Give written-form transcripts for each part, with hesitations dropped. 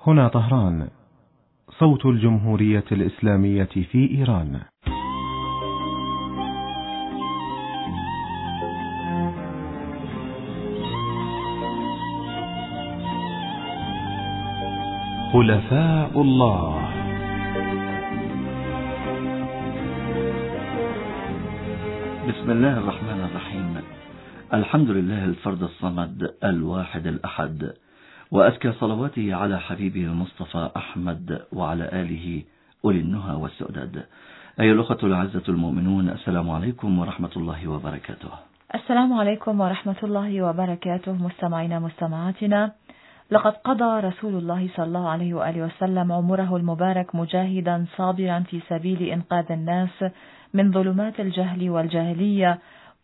هنا طهران، صوت الجمهورية الإسلامية في إيران. خلفاء الله. بسم الله الرحمن الرحيم. الحمد لله الفرد الصمد الواحد الأحد، وأزكى صلواته على حبيبه المصطفى أحمد وعلى آله أولي النهى والسؤدد. أيها الأخوة الأعزة المؤمنون، السلام عليكم ورحمة الله وبركاته. السلام عليكم ورحمة الله وبركاته. مستمعينا مستمعاتنا، لقد قضى رسول الله صلى الله عليه وآله وسلم عمره المبارك مجاهدا صابرا في سبيل إنقاذ الناس من ظلمات الجهل والجاهلية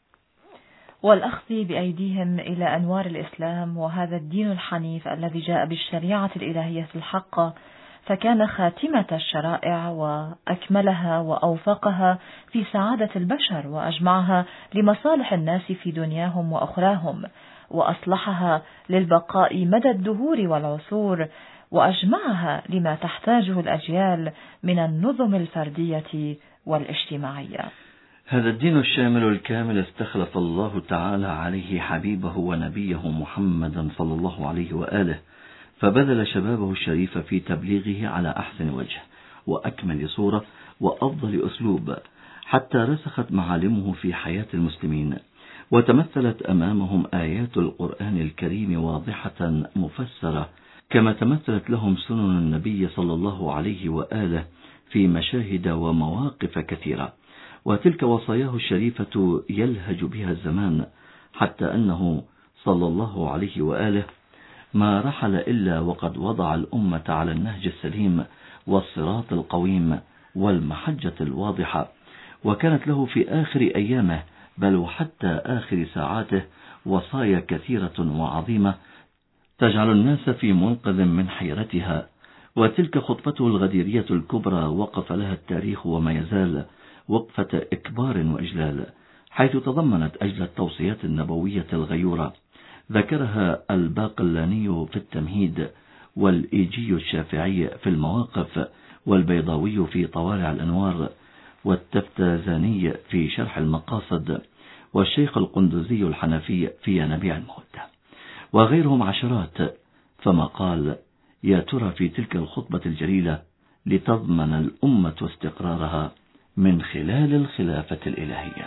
والأخذ بأيديهم إلى أنوار الإسلام، وهذا الدين الحنيف الذي جاء بالشريعة الإلهية الحقة، فكان خاتمة الشرائع وأكملها وأوفقها في سعادة البشر، وأجمعها لمصالح الناس في دنياهم وأخراهم، وأصلحها للبقاء مدى الدهور والعصور، وأجمعها لما تحتاجه الأجيال من النظم الفردية والاجتماعية. هذا الدين الشامل الكامل استخلف الله تعالى عليه حبيبه ونبيه محمدا صلى الله عليه وآله، فبذل شبابه الشريف في تبليغه على أحسن وجه وأكمل صورة وأفضل أسلوب، حتى رسخت معالمه في حياة المسلمين، وتمثلت أمامهم آيات القرآن الكريم واضحة مفسرة، كما تمثلت لهم سنن النبي صلى الله عليه وآله في مشاهد ومواقف كثيرة، وتلك وصاياه الشريفة يلهج بها الزمان، حتى أنه صلى الله عليه وآله ما رحل إلا وقد وضع الأمة على النهج السليم والصراط القويم والمحجة الواضحة، وكانت له في آخر أيامه بل وحتى آخر ساعاته وصايا كثيرة وعظيمة تجعل الناس في منقذ من حيرتها. وتلك خطبته الغديرية الكبرى وقف لها التاريخ وما يزال وقفة إكبار وإجلال، حيث تضمنت أجل التوصيات النبوية الغيورة، ذكرها الباقلاني في التمهيد، والإيجي الشافعي في المواقف، والبيضاوي في طوالع الأنوار، والتفتازاني في شرح المقاصد، والشيخ القندزي الحنفي في ينابيع المودة، وغيرهم عشرات. فما قال يا ترى في تلك الخطبة الجليلة لتضمن الأمة استقرارها من خلال الخلافة الإلهية.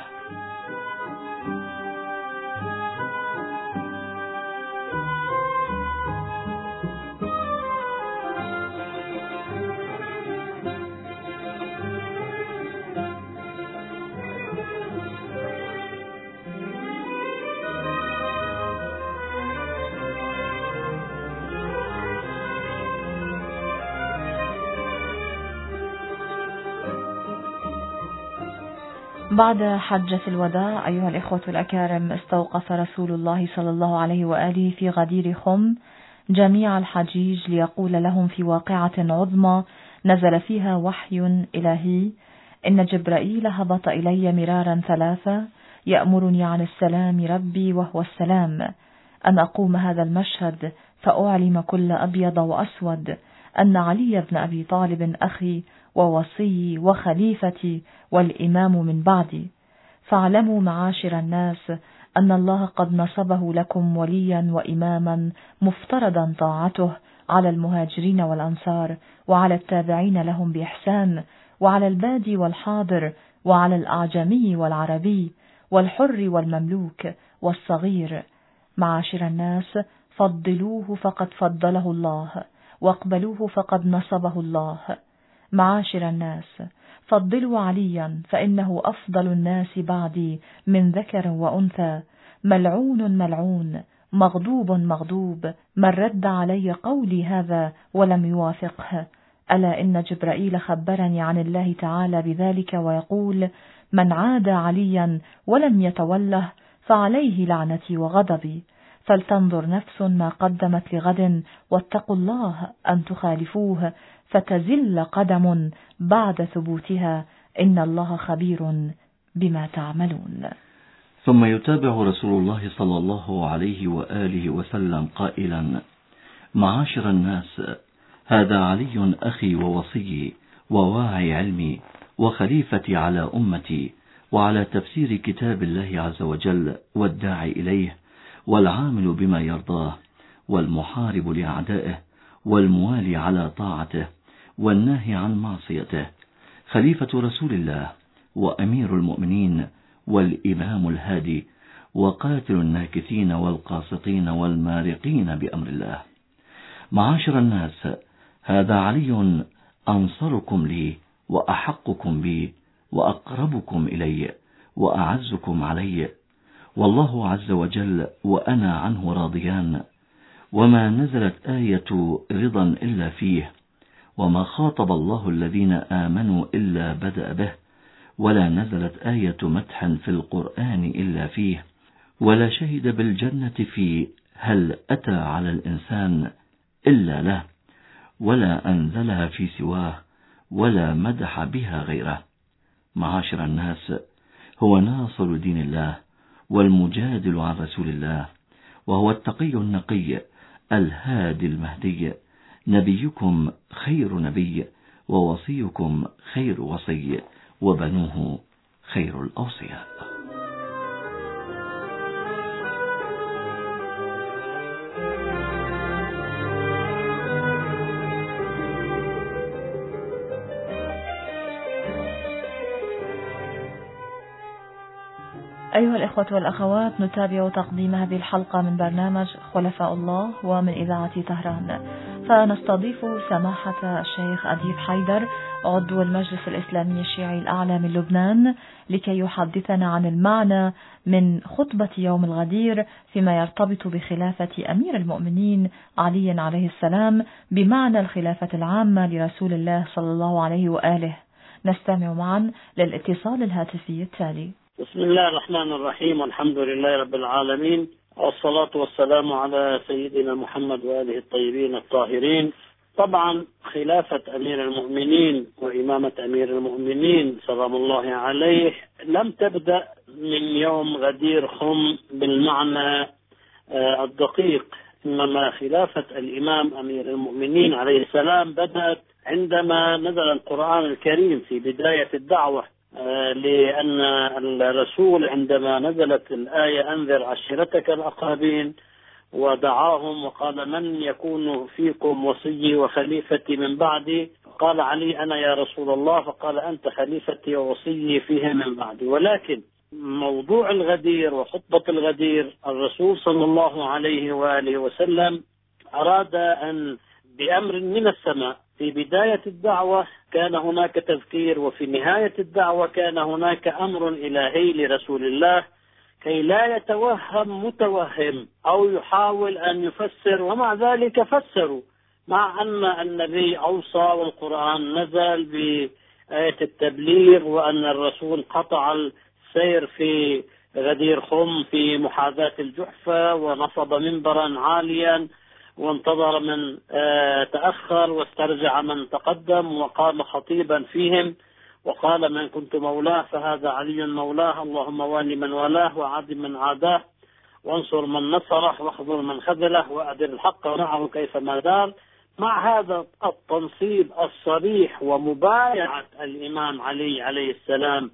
بعد حجة الوداع أيها الإخوة الأكارم، استوقف رسول الله صلى الله عليه وآله في غدير خم جميع الحجيج ليقول لهم في واقعة عظمى نزل فيها وحي إلهي: إن جبرائيل هبط إلي مرارا ثلاثة يأمرني عن السلام ربي وهو السلام، أن أقوم هذا المشهد فأعلم كل أبيض وأسود أن علي بن أبي طالب أخي ووصي وخليفتي والإمام من بعدي، فاعلموا معاشر الناس أن الله قد نصبه لكم وليا وإماما مفترضا طاعته على المهاجرين والأنصار، وعلى التابعين لهم بإحسان، وعلى البادي والحاضر، وعلى الأعجمي والعربي، والحر والمملوك والصغير. معاشر الناس، فضلوه فقد فضله الله، واقبلوه فقد نصبه الله. معاشر الناس، فضلوا عليا فإنه أفضل الناس بعدي من ذكر وأنثى، ملعون ملعون، مغضوب مغضوب، من رد علي قولي هذا ولم يوافقه. ألا إن جبرائيل خبرني عن الله تعالى بذلك ويقول: من عاد عليا ولم يتوله فعليه لعنتي وغضبي، فلتنظر نفس ما قدمت لغد، واتقوا الله أن تخالفوه فتزل قدم بعد ثبوتها، إن الله خبير بما تعملون. ثم يتابع رسول الله صلى الله عليه وآله وسلم قائلا: معاشر الناس، هذا علي أخي ووصي وواعي علمي وخليفتي على أمتي، وعلى تفسير كتاب الله عز وجل والداعي إليه والعامل بما يرضاه والمحارب لأعدائه والموالي على طاعته والناهي عن معصيته، خليفة رسول الله وأمير المؤمنين والإمام الهادي وقاتل الناكثين والقاسطين والمارقين بأمر الله. معاشر الناس، هذا علي أنصركم لي وأحقكم بي وأقربكم إلي وأعزكم علي، والله عز وجل وأنا عنه راضيان، وما نزلت آية رضا إلا فيه، وما خاطب الله الذين آمنوا إلا بدأ به، ولا نزلت آية مدح في القرآن إلا فيه، ولا شهد بالجنة فيه هل أتى على الإنسان إلا له، ولا أنزلها في سواه، ولا مدح بها غيره. معاشر الناس، هو ناصر دين الله والمجادل عن رسول الله، وهو التقي النقي الهادي المهدي، نبيكم خير نبي، ووصيكم خير وصي، وبنوه خير الأوصياء. أيها الإخوة والأخوات، نتابع تقديم هذه الحلقة من برنامج خلفاء الله ومن إذاعة طهران، فنستضيف سماحة الشيخ أديب حيدر عضو المجلس الإسلامي الشيعي الأعلى من لبنان لكي يحدثنا عن المعنى من خطبة يوم الغدير فيما يرتبط بخلافة أمير المؤمنين علي عليه السلام بمعنى الخلافة العامة لرسول الله صلى الله عليه وآله. نستمع معا للاتصال الهاتفي التالي. بسم الله الرحمن الرحيم، والحمد لله رب العالمين، والصلاة والسلام على سيدنا محمد وآله الطيبين الطاهرين. طبعا خلافة أمير المؤمنين وإمامة أمير المؤمنين سلام الله عليه لم تبدأ من يوم غدير خم بالمعنى الدقيق، إنما خلافة الإمام أمير المؤمنين عليه السلام بدأت عندما نزل القرآن الكريم في بداية الدعوة، لأن الرسول عندما نزلت الآية أنذر عشيرتك الأقربين ودعاهم وقال من يكون فيكم وصي وخليفتي من بعدي، قال علي أنا يا رسول الله، فقال أنت خليفتي ووصي فيه من بعدي. ولكن موضوع الغدير وخطبة الغدير الرسول صلى الله عليه وآله وسلم أراد أن بأمر من السماء في بداية الدعوة كان هناك تذكير، وفي نهاية الدعوة كان هناك أمر إلهي لرسول الله كي لا يتوهم متوهم أو يحاول أن يفسر، ومع ذلك فسروا، مع أن النبي أوصى والقرآن نزل بآية التبليغ، وأن الرسول قطع السير في غدير خم في محاذاة الجحفة ونصب منبرا عاليا وانتظر من تأخر واسترجع من تقدم وقام خطيبا فيهم وقال من كنت مولاه فهذا علي مولاه، اللهم والي من والاه وعاد من عاداه وانصر من نصره واخذل من خذله وأدر الحق معه كيفما دار. مع هذا التنصيب الصريح ومبايعة الإمام علي عليه السلام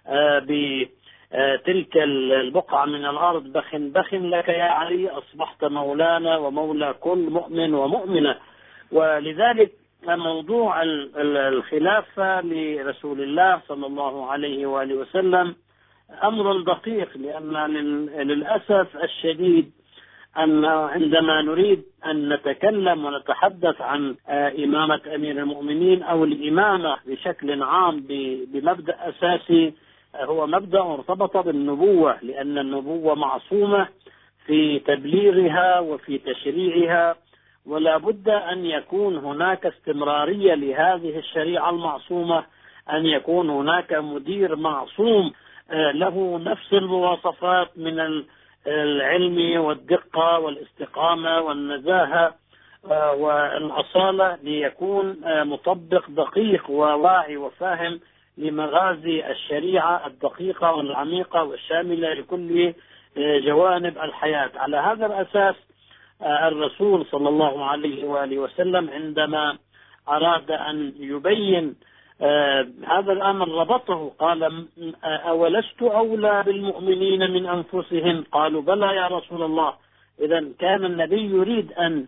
تلك البقعة من الأرض بخ بخ لك يا علي، أصبحت مولانا ومولى كل مؤمن ومؤمنة. ولذلك موضوع الخلافة لرسول الله صلى الله عليه وآله وسلم أمر دقيق، لأن للأسف الشديد أن عندما نريد أن نتكلم ونتحدث عن إمامة أمير المؤمنين أو الإمامة بشكل عام بمبدأ أساسي هو مبدأ مرتبط بالنبوة، لأن النبوة معصومة في تبليغها وفي تشريعها، ولا بد أن يكون هناك استمرارية لهذه الشريعة المعصومة، أن يكون هناك مدير معصوم له نفس المواصفات من العلم والدقة والاستقامة والنزاهة والأصالة، ليكون مطبق دقيق وواعي وفاهم لمغازي الشريعة الدقيقة والعميقة والشاملة لكل جوانب الحياة. على هذا الأساس الرسول صلى الله عليه وآله وسلم عندما أراد أن يبين هذا الأمر ربطه، قال أولست أولى بالمؤمنين من أنفسهم؟ قالوا بلى يا رسول الله. إذا كان النبي يريد أن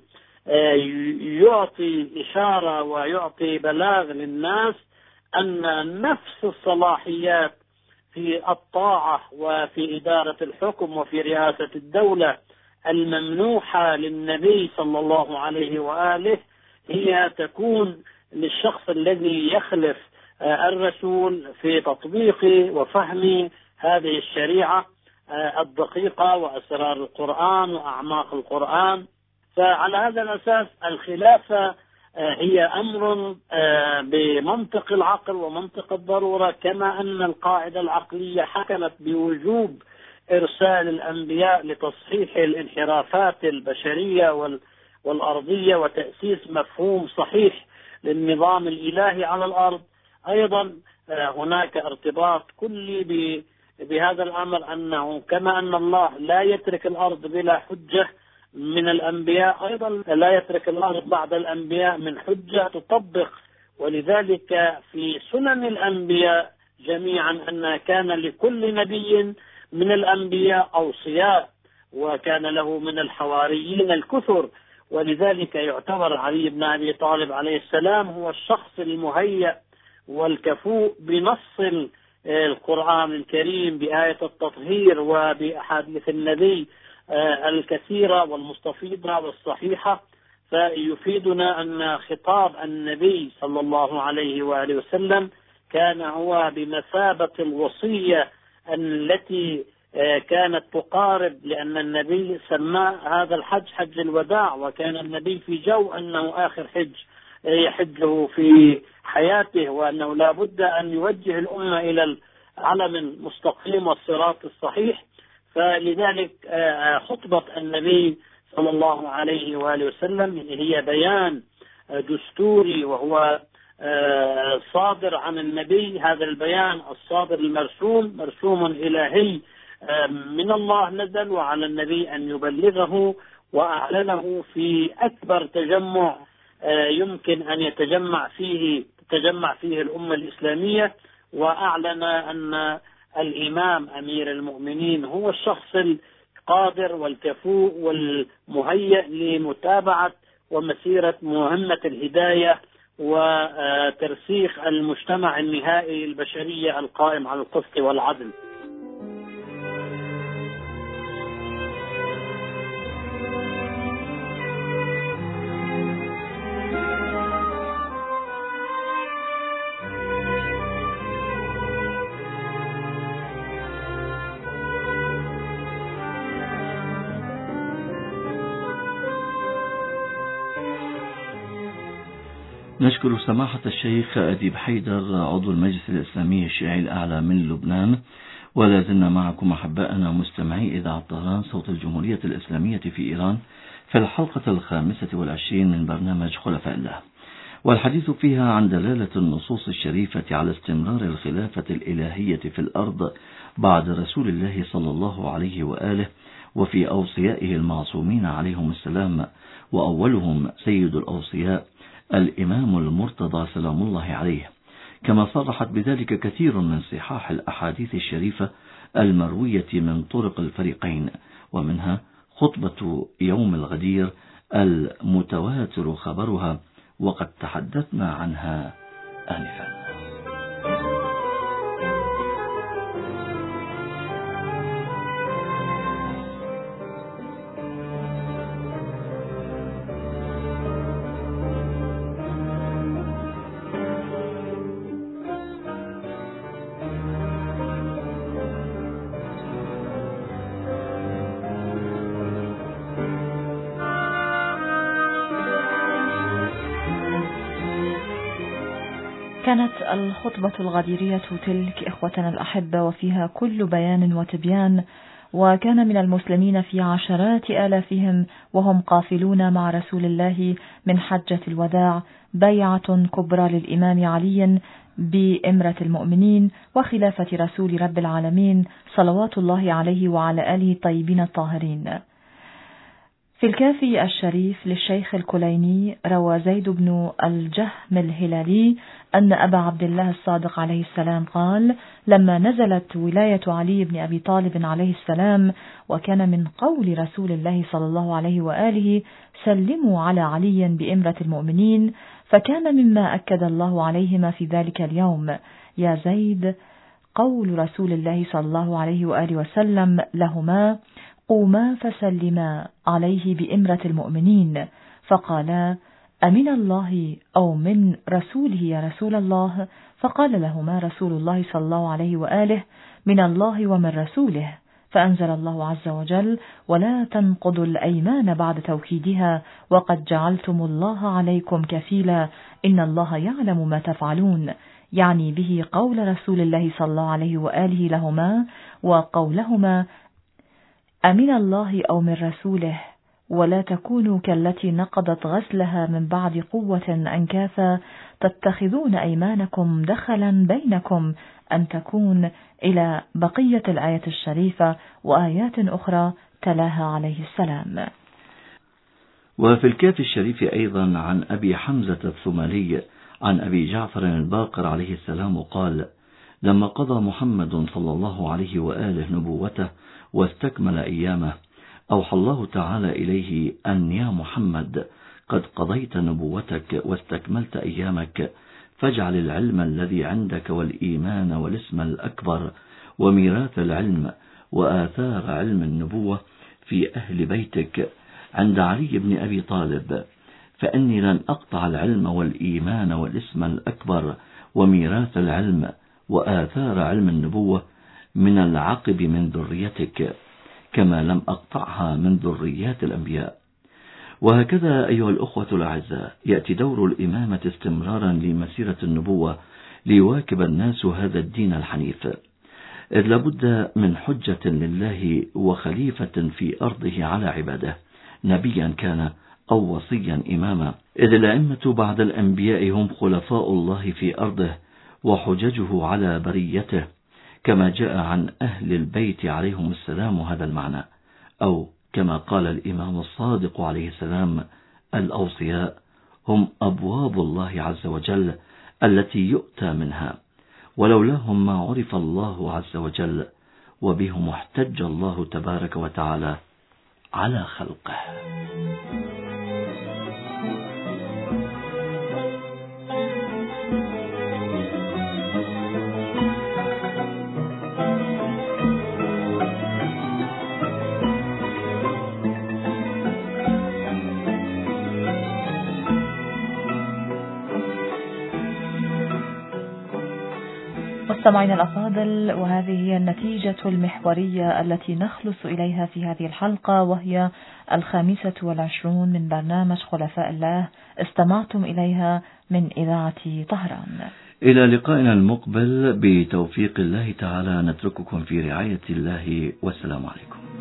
يعطي إشارة ويعطي بلاغ للناس أن نفس الصلاحيات في الطاعة وفي إدارة الحكم وفي رئاسة الدولة الممنوحة للنبي صلى الله عليه وآله هي تكون للشخص الذي يخلف الرسول في تطبيق وفهم هذه الشريعة الدقيقة وأسرار القرآن وأعماق القرآن. فعلى هذا الأساس الخلافة هي أمر بمنطق العقل ومنطق الضرورة، كما أن القاعدة العقلية حكمت بوجوب إرسال الأنبياء لتصحيح الانحرافات البشرية والأرضية وتأسيس مفهوم صحيح للنظام الإلهي على الأرض. أيضا هناك ارتباط كلي بهذا الأمر، أنه كما أن الله لا يترك الأرض بلا حجة من الأنبياء، أيضا لا يترك الأرض بعد الأنبياء من حجة تطبق. ولذلك في سنن الأنبياء جميعا أن كان لكل نبي من الأنبياء أوصياء، وكان له من الحواريين الكثر. ولذلك يعتبر علي بن أبي طالب عليه السلام هو الشخص المهيأ والكفوء بنص القرآن الكريم بآية التطهير وبأحاديث النبي الكثيرة والمستفيضة والصحيحة. فيفيدنا أن خطاب النبي صلى الله عليه وآله وسلم كان هو بمثابة الوصية التي كانت تقارب، لأن النبي سمى هذا الحج حج الوداع، وكان النبي في جو أنه آخر حج يحجه في حياته، وأنه لا بد أن يوجه الأمة إلى العلم المستقيم والصراط الصحيح. فلذلك خطبة النبي صلى الله عليه وآله وسلم هي بيان دستوري، وهو صادر عن النبي. هذا البيان الصادر المرسوم مرسوم إلهي من الله نزل، وعلى النبي أن يبلغه وأعلنه في أكبر تجمع يمكن أن تتجمع فيه الأمة الإسلامية، وأعلن أن الإمام أمير المؤمنين هو الشخص القادر والكفوء والمهيئ لمتابعة ومسيرة مهمة الهداية وترسيخ المجتمع النهائي البشرية القائم على القسط والعدل. نشكر سماحة الشيخ أديب حيدر عضو المجلس الإسلامي الشيعي الأعلى من لبنان. ولا زلنا معكم أحبائنا مستمعي إذاعة طهران صوت الجمهورية الإسلامية في إيران في الحلقة 25 من برنامج خلفاء الله، والحديث فيها عن دلالة النصوص الشريفة على استمرار الخلافة الإلهية في الأرض بعد رسول الله صلى الله عليه وآله، وفي أوصيائه المعصومين عليهم السلام، وأولهم سيد الأوصياء الإمام المرتضى سلام الله عليه، كما صرحت بذلك كثير من صحاح الأحاديث الشريفة المروية من طرق الفريقين، ومنها خطبة يوم الغدير المتواتر خبرها، وقد تحدثنا عنها آنفا. كانت الخطبة الغديرية تلك إخوتنا الأحبة، وفيها كل بيان وتبيان، وكان من المسلمين في عشرات آلافهم وهم قافلون مع رسول الله من حجة الوداع بيعة كبرى للإمام علي بإمرة المؤمنين وخلافة رسول رب العالمين صلوات الله عليه وعلى آله الطيبين الطاهرين. في الكافي الشريف للشيخ الكليني روى زيد بن الجهم الهلالي أن أبا عبد الله الصادق عليه السلام قال: لما نزلت ولاية علي بن أبي طالب عليه السلام، وكان من قول رسول الله صلى الله عليه وآله: سلموا على علي بإمرة المؤمنين، فكان مما أكد الله عليهما في ذلك اليوم: يا زيد، قول رسول الله صلى الله عليه وآله وسلم لهما: قوما فسلما عليه بإمرة المؤمنين، فقالا: أمن الله أو من رسوله يا رسول الله؟ فقال لهما رسول الله صلى الله عليه وآله: من الله ومن رسوله. فأنزل الله عز وجل: ولا تنقضوا الأيمان بعد توكيدها وقد جعلتم الله عليكم كفيلا إن الله يعلم ما تفعلون، يعني به قول رسول الله صلى الله عليه وآله لهما، وقولهما: أمن الله أو من رسوله، ولا تكونوا كالتي نقضت غزلها من بعد قوة أنكاثا تتخذون أيمانكم دخلا بينكم أن تكون، إلى بقية الآية الشريفة وآيات أخرى تلاها عليه السلام. وفي الكافي الشريف أيضا عن أبي حمزة الثمالي عن أبي جعفر الباقر عليه السلام قال: لما قضى محمد صلى الله عليه وآله نبوته واستكمل أيامه، أوحى الله تعالى إليه أن يا محمد قد قضيت نبوتك واستكملت أيامك، فاجعل العلم الذي عندك والإيمان والاسم الأكبر وميراث العلم وآثار علم النبوة في أهل بيتك عند علي بن أبي طالب، فإني لن أقطع العلم والإيمان والاسم الأكبر وميراث العلم وآثار علم النبوة من العقب من ذريتك، كما لم أقطعها من ذريات الأنبياء. وهكذا أيها الأخوة الأعزاء، يأتي دور الإمامة استمرارا لمسيرة النبوة ليواكب الناس هذا الدين الحنيف، إذ لابد من حجة لله وخليفة في أرضه على عباده، نبيا كان أو وصيا إماما، إذ الأئمة بعد الأنبياء هم خلفاء الله في أرضه وحججه على بريته، كما جاء عن أهل البيت عليهم السلام هذا المعنى، أو كما قال الإمام الصادق عليه السلام: الأوصياء هم أبواب الله عز وجل التي يؤتى منها، ولولاهم ما عرف الله عز وجل، وبهم احتج الله تبارك وتعالى على خلقه. مستمعينا الأفاضل، وهذه هي النتيجة المحورية التي نخلص إليها في هذه الحلقة، وهي 25 من برنامج خلفاء الله، استمعتم إليها من إذاعة طهران. إلى لقائنا المقبل بتوفيق الله تعالى، نترككم في رعاية الله، والسلام عليكم.